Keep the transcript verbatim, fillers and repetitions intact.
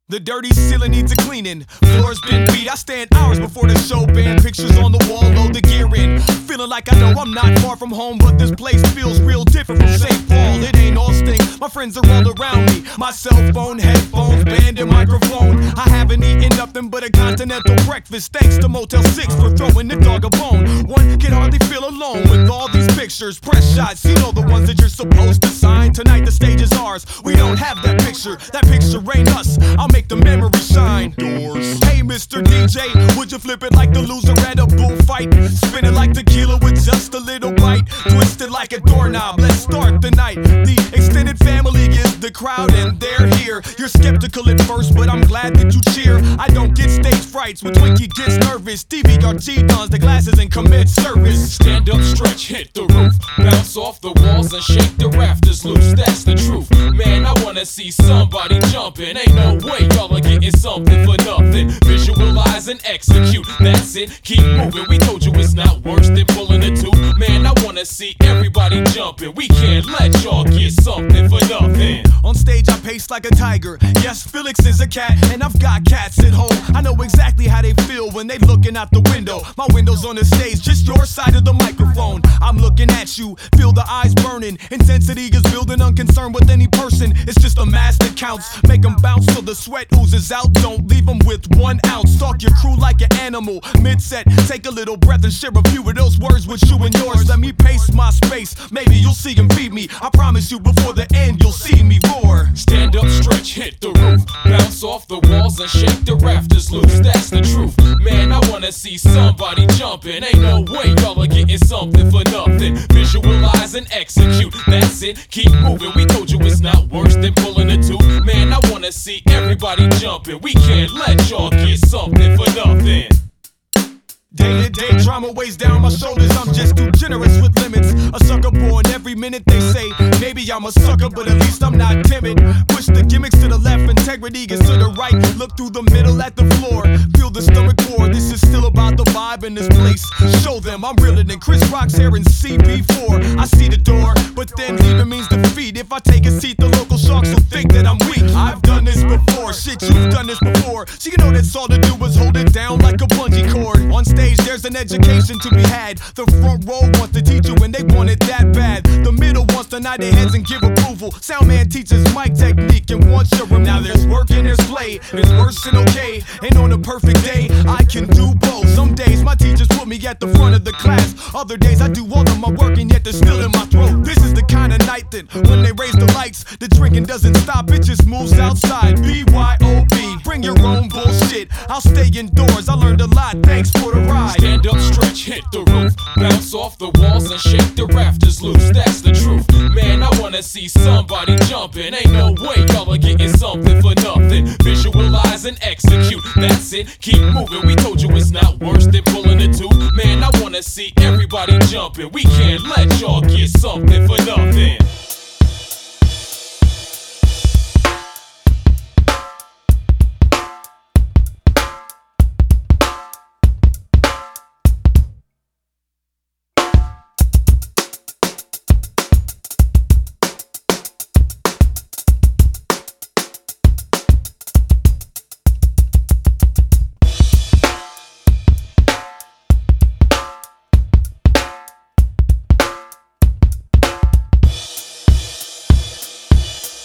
The dirty ceiling needs a cleaning. Floor's been beat. I stand hours before the show band. Pictures on the wall, load the gear in. Feeling like I know I'm not far from home, but this place feels real different from Saint Paul. It ain't Austin. My friends are all around me. My cell phone, headphones, band, and microphone. I haven't eaten nothing but a continental breakfast. Thanks to Motel six for throwing the dog a bone. One can hardly feel alone with all these pictures. Press shots, you know the ones that you're supposed to sign. Tonight the stage is ours. We don't have that picture. That picture ain't us. I'll make the memory shine. Doors. Hey, Mister D J, would you flip it like the loser at a bullfight? Spin it like tequila with just a little bite. Twist it like a doorknob. Let's start the night. The extended family is the crowd, and they're here. You're skeptical at first, but I'm glad that you cheer. I don't get stage frights when Twinkie gets nervous. D V R G dons the glasses and commit service. Stand up, stretch, hit the roof, bounce off the walls and shake the rafters loose. That's the truth, man. I wanna see somebody jumping. Ain't no way y'all are getting something for nothing. Visualize and execute, that's it. Keep moving. We told you it's not worse than pulling a tooth. Man, I wanna see everybody jumping. We can't let y'all get something for nothing. On stage I pace like a tiger. Yes, Felix is a cat, and I've got cats at home. I know exactly how they feel when they looking out the window. My window's on the stage, just your side of the microphone. I'm looking at you, feel the eyes burning. Intensity is building, unconcerned with any person. It's just a mass that counts. Make them bounce till the sweat oozes out. Don't leave them with one ounce. Stalk your crew like an animal. Mid-set, take a little breath and share a few of those words with you and yours. Let me pace my space, maybe you'll see and feed me. I promise you before the end you'll see me roar. Stand up, stretch, hit the roof, bounce off the walls and shake the rafters loose. That's the truth, man. I wanna see somebody jumping. Ain't no way y'all are getting something for nothing. Visualize and execute, that's it. Keep moving. We told you it's not worse than pulling a tooth. Man, I wanna see everybody jumping. We can't let y'all get something for nothing. Day to day drama weighs down my shoulders. I'm just too generous with limits. A sucker born every minute they say. Maybe I'm a sucker, but at least I'm not timid. Push the gimmicks to the left, integrity gets to the right. Look through the middle at the floor. Feel the stomach pour. This is still about the vibe in this place. Show them I'm realer than Chris Rock's hair in C B four. I see the door, but then leaving means defeat. If I take a seat, the local sharks will think that I'm weak. I've done this before. Shit, you've done this before. So you know that's all to do is hold it down like a bungee cord. On stage, there's an education to be had. The front row wants to teach you and they want it that bad. The middle wants to nod their heads and give approval. Sound man teaches mic technique and wants your removal. Now there's work and there's play. There's worse and okay. Ain't on a perfect day, I can do both. Some days my teachers put me at the front of the class. Other days I do all of my work and yet they're still in my throat. This is the kind of night that when they raise the lights, the drinking doesn't stop, it just moves outside. B Y O B, bring your own bullshit. I'll stay indoors, I learned a lot, thanks for the ride. Stand up, stretch, hit the roof, bounce off the walls and shake the rafters loose. That's the truth, man. I wanna see somebody jumping. Ain't no way y'all are getting something for nothing. Visualize and execute, that's it. Keep moving. We told you it's not worse than pulling a tooth. Man, I wanna see everybody jumping. We can't let y'all get something for nothing.